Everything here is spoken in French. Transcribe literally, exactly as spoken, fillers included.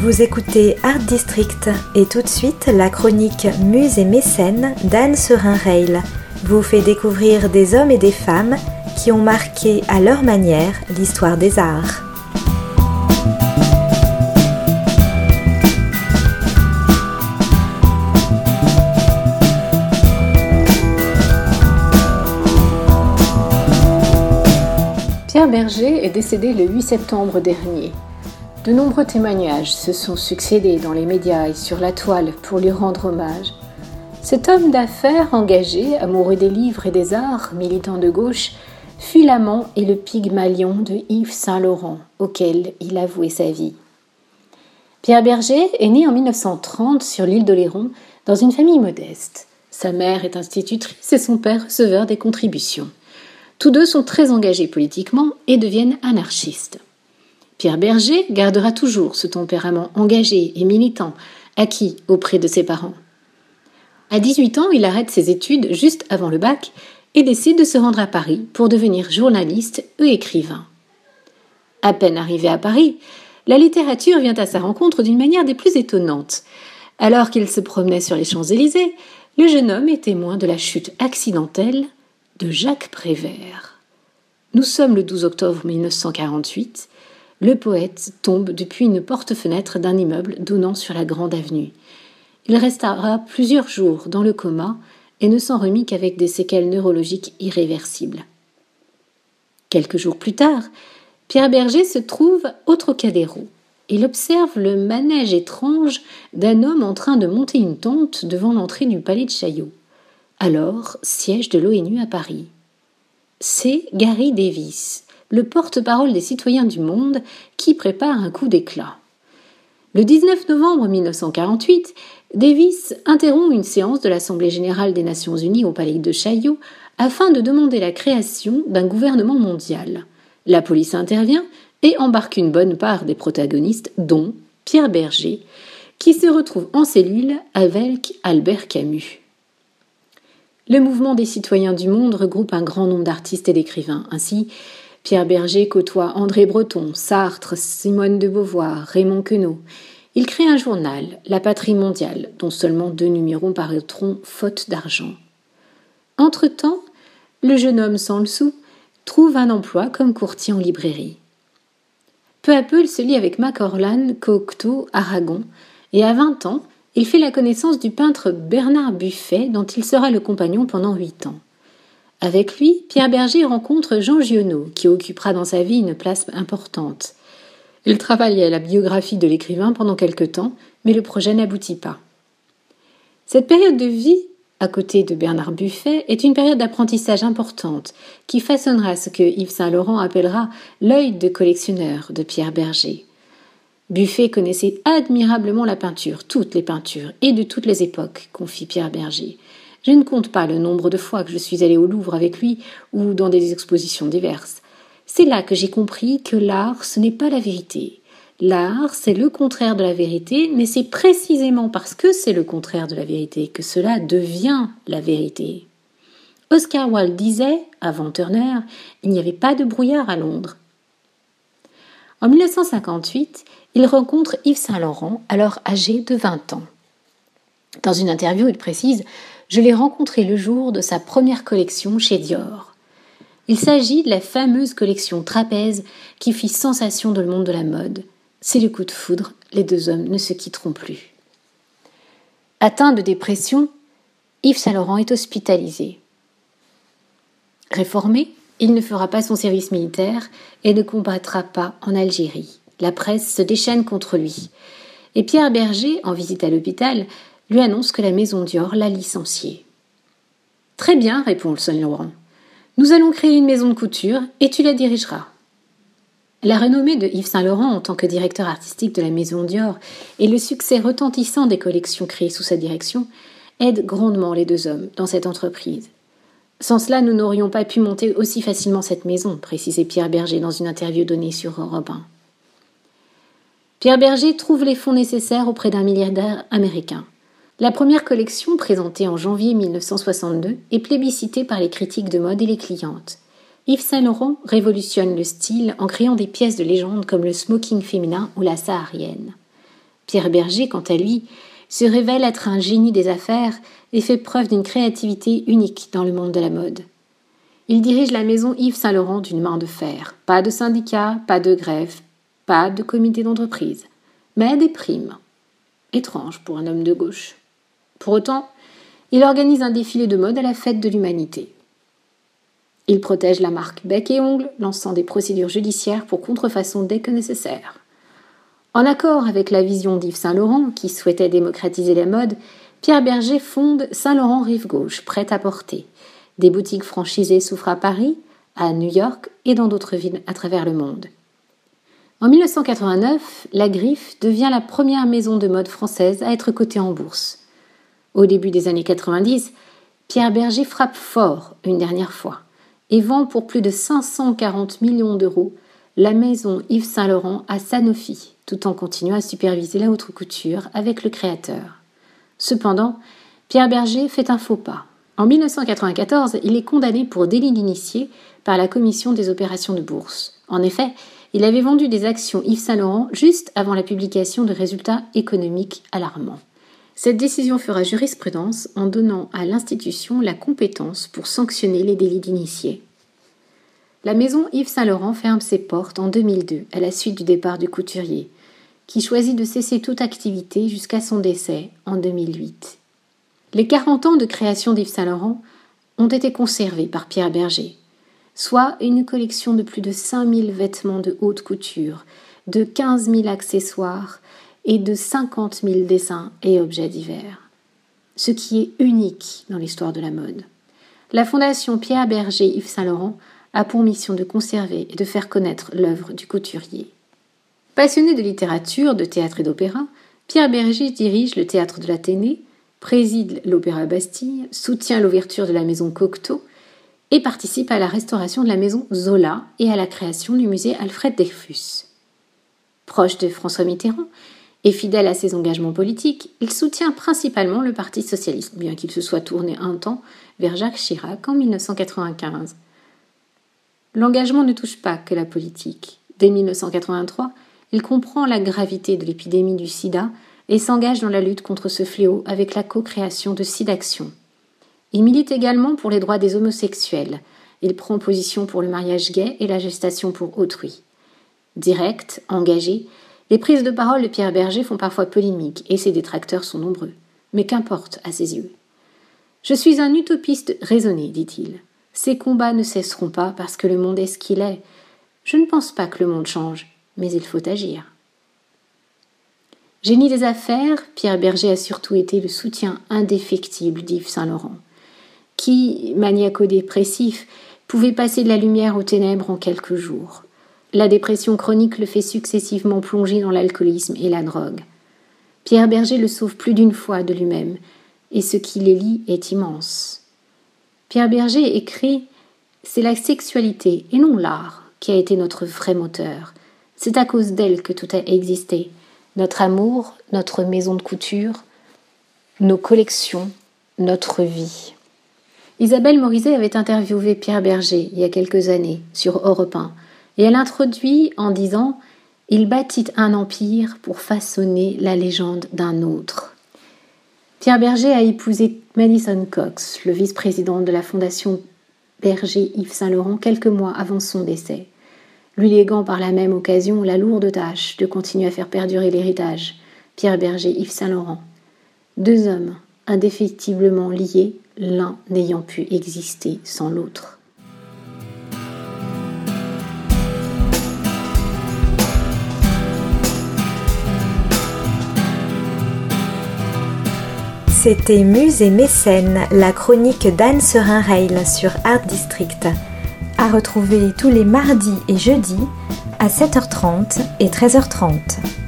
Vous écoutez Art District et tout de suite la chronique Muse et mécène d'Anne Serin-Reil vous fait découvrir des hommes et des femmes qui ont marqué à leur manière l'histoire des arts. Pierre Bergé est décédé le huit septembre dernier. De nombreux témoignages se sont succédés dans les médias et sur la toile pour lui rendre hommage. Cet homme d'affaires engagé, amoureux des livres et des arts, militant de gauche, fut l'amant et le Pygmalion de Yves Saint-Laurent, auquel il a voué sa vie. Pierre Bergé est né en mille neuf cent trente sur l'île d'Oléron dans une famille modeste. Sa mère est institutrice et son père receveur des contributions. Tous deux sont très engagés politiquement et deviennent anarchistes. Pierre Bergé gardera toujours ce tempérament engagé et militant, acquis auprès de ses parents. À dix-huit ans, il arrête ses études juste avant le bac et décide de se rendre à Paris pour devenir journaliste et écrivain. À peine arrivé à Paris, la littérature vient à sa rencontre d'une manière des plus étonnantes. Alors qu'il se promenait sur les Champs-Élysées, le jeune homme est témoin de la chute accidentelle de Jacques Prévert. Nous sommes le douze octobre mille neuf cent quarante-huit. Le poète tombe depuis une porte-fenêtre d'un immeuble donnant sur la grande avenue. Il restera plusieurs jours dans le coma et ne s'en remit qu'avec des séquelles neurologiques irréversibles. Quelques jours plus tard, Pierre Bergé se trouve au Trocadéro. Il observe le manège étrange d'un homme en train de monter une tente devant l'entrée du palais de Chaillot, alors siège de l'ONU à Paris. C'est Gary Davis, le porte-parole des citoyens du monde, qui prépare un coup d'éclat. Le dix-neuf novembre mille neuf cent quarante-huit, Davis interrompt une séance de l'Assemblée générale des Nations unies au palais de Chaillot afin de demander la création d'un gouvernement mondial. La police intervient et embarque une bonne part des protagonistes, dont Pierre Bergé, qui se retrouve en cellule avec Albert Camus. Le mouvement des citoyens du monde regroupe un grand nombre d'artistes et d'écrivains. Ainsi, Pierre Bergé côtoie André Breton, Sartre, Simone de Beauvoir, Raymond Queneau. Il crée un journal, La Patrie mondiale, dont seulement deux numéros paraîtront faute d'argent. Entre-temps, le jeune homme sans le sou trouve un emploi comme courtier en librairie. Peu à peu, il se lie avec Mac-Orlan Cocteau Aragon, et à vingt ans, il fait la connaissance du peintre Bernard Buffet, dont il sera le compagnon pendant huit ans. Avec lui, Pierre Bergé rencontre Jean Giono, qui occupera dans sa vie une place importante. Il travaille à la biographie de l'écrivain pendant quelque temps, mais le projet n'aboutit pas. Cette période de vie, à côté de Bernard Buffet, est une période d'apprentissage importante, qui façonnera ce que Yves Saint-Laurent appellera l'œil de collectionneur de Pierre Bergé. Buffet connaissait admirablement la peinture, toutes les peintures, et de toutes les époques, confie Pierre Bergé. Je ne compte pas le nombre de fois que je suis allée au Louvre avec lui ou dans des expositions diverses. C'est là que j'ai compris que l'art, ce n'est pas la vérité. L'art, c'est le contraire de la vérité, mais c'est précisément parce que c'est le contraire de la vérité que cela devient la vérité. Oscar Wilde disait, avant Turner, il n'y avait pas de brouillard à Londres. En mille neuf cent cinquante-huit, il rencontre Yves Saint-Laurent, alors âgé de vingt ans. Dans une interview, il précise « Je l'ai rencontré le jour de sa première collection chez Dior ». Il s'agit de la fameuse collection Trapèze qui fit sensation dans le monde de la mode. C'est le coup de foudre, les deux hommes ne se quitteront plus. Atteint de dépression, Yves Saint-Laurent est hospitalisé. Réformé, il ne fera pas son service militaire et ne combattra pas en Algérie. La presse se déchaîne contre lui. Et Pierre Bergé, en visite à l'hôpital, lui annonce que la maison Dior l'a licencié. « Très bien, répond le Saint-Laurent. Nous allons créer une maison de couture et tu la dirigeras. » La renommée de Yves Saint-Laurent en tant que directeur artistique de la maison Dior et le succès retentissant des collections créées sous sa direction aident grandement les deux hommes dans cette entreprise. Sans cela, nous n'aurions pas pu monter aussi facilement cette maison, précisait Pierre Bergé dans une interview donnée sur Europe un. Pierre Bergé trouve les fonds nécessaires auprès d'un milliardaire américain. La première collection, présentée en janvier mille neuf cent soixante-deux, est plébiscitée par les critiques de mode et les clientes. Yves Saint-Laurent révolutionne le style en créant des pièces de légende comme le smoking féminin ou la saharienne. Pierre Bergé, quant à lui, se révèle être un génie des affaires et fait preuve d'une créativité unique dans le monde de la mode. Il dirige la maison Yves Saint Laurent d'une main de fer. Pas de syndicat, pas de grève, pas de comité d'entreprise, mais des primes. Étrange pour un homme de gauche. Pour autant, il organise un défilé de mode à la fête de l'humanité. Il protège la marque Bec et Ongles, lançant des procédures judiciaires pour contrefaçon dès que nécessaire. En accord avec la vision d'Yves Saint Laurent, qui souhaitait démocratiser la mode, Pierre Bergé fonde Saint Laurent Rive Gauche, prêt-à-porter. Des boutiques franchisées s'ouvrent à Paris, à New York et dans d'autres villes à travers le monde. En mille neuf cent quatre-vingt-neuf, la Griffe devient la première maison de mode française à être cotée en bourse. Au début des années quatre-vingt-dix, Pierre Bergé frappe fort une dernière fois et vend pour plus de cinq cent quarante millions d'euros la maison Yves Saint Laurent à Sanofi, tout en continuant à superviser la haute couture avec le créateur. Cependant, Pierre Bergé fait un faux pas. En mille neuf cent quatre-vingt-quatorze, il est condamné pour délit d'initié par la commission des opérations de bourse. En effet, il avait vendu des actions Yves Saint Laurent juste avant la publication de résultats économiques alarmants. Cette décision fera jurisprudence en donnant à l'institution la compétence pour sanctionner les délits d'initié. La maison Yves Saint Laurent ferme ses portes en deux mille deux, à la suite du départ du couturier, qui choisit de cesser toute activité jusqu'à son décès en deux mille huit. Les quarante ans de création d'Yves Saint Laurent ont été conservés par Pierre Bergé, soit une collection de plus de cinq mille vêtements de haute couture, de quinze mille accessoires et de cinquante mille dessins et objets divers. Ce qui est unique dans l'histoire de la mode. La fondation Pierre Bergé Yves Saint Laurent a pour mission de conserver et de faire connaître l'œuvre du couturier. Passionné de littérature, de théâtre et d'opéra, Pierre Bergé dirige le théâtre de l'Athénée, préside l'Opéra Bastille, soutient l'ouverture de la maison Cocteau et participe à la restauration de la maison Zola et à la création du musée Alfred Dreyfus. Proche de François Mitterrand et fidèle à ses engagements politiques, il soutient principalement le Parti socialiste, bien qu'il se soit tourné un temps vers Jacques Chirac en mille neuf cent quatre-vingt-quinze. L'engagement ne touche pas que la politique. Dès mille neuf cent quatre-vingt-trois, il comprend la gravité de l'épidémie du sida et s'engage dans la lutte contre ce fléau avec la co-création de SIDAction. Il milite également pour les droits des homosexuels. Il prend position pour le mariage gay et la gestation pour autrui. Direct, engagé, les prises de parole de Pierre Bergé font parfois polémique et ses détracteurs sont nombreux. Mais qu'importe à ses yeux. « Je suis un utopiste raisonné, dit-il. Ces combats ne cesseront pas parce que le monde est ce qu'il est. Je ne pense pas que le monde change, mais il faut agir. » Génie des affaires, Pierre Bergé a surtout été le soutien indéfectible d'Yves Saint Laurent, qui, maniaco-dépressif, pouvait passer de la lumière aux ténèbres en quelques jours. La dépression chronique le fait successivement plonger dans l'alcoolisme et la drogue. Pierre Bergé le sauve plus d'une fois de lui-même, et ce qui les lie est immense. Pierre Bergé écrit « C'est la sexualité, et non l'art, qui a été notre vrai moteur. C'est à cause d'elle que tout a existé. Notre amour, notre maison de couture, nos collections, notre vie. » Isabelle Morizet avait interviewé Pierre Bergé il y a quelques années sur Europe un, et elle introduit en disant « Il bâtit un empire pour façonner la légende d'un autre. » Pierre Bergé a épousé Madison Cox, le vice-président de la fondation Bergé Yves Saint Laurent, quelques mois avant son décès, lui léguant par la même occasion la lourde tâche de continuer à faire perdurer l'héritage, Pierre Bergé Yves Saint Laurent. Deux hommes indéfectiblement liés, l'un n'ayant pu exister sans l'autre. C'était Muse et Mécène, la chronique d'Anne Serin-Reil sur Art District. À retrouver tous les mardis et jeudis à sept heures trente et treize heures trente.